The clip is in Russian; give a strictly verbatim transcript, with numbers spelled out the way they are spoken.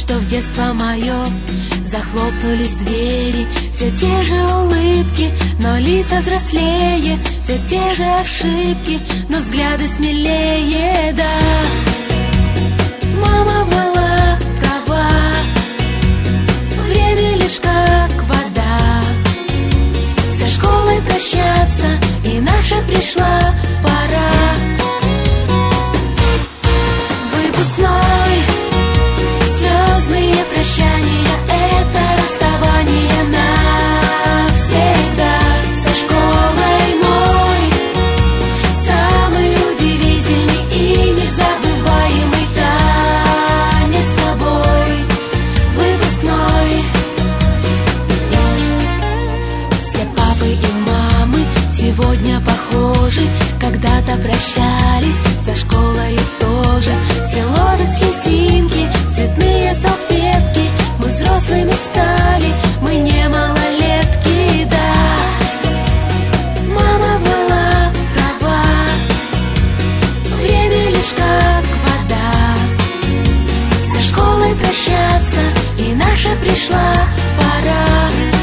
что в детство мое захлопнулись двери. Все те же улыбки, но лица взрослее, все те же ошибки, но взгляды смелее, да. Мама была права, время лишь как вода. Со школой прощаться, и наша пришла пора. Выпускной, звездные прощания, это расставание навсегда. Со школой мой самый удивительный и незабываемый танец с тобой. Выпускной. Все папы и мамы сегодня похожи, когда-то прощались со школой тоже. Все ловят слезинки, цветные салфетки. Мы взрослыми стали, мы не малолетки, да. Мама была права, время лишь как вода. Со школой прощаться, и наша пришла пора.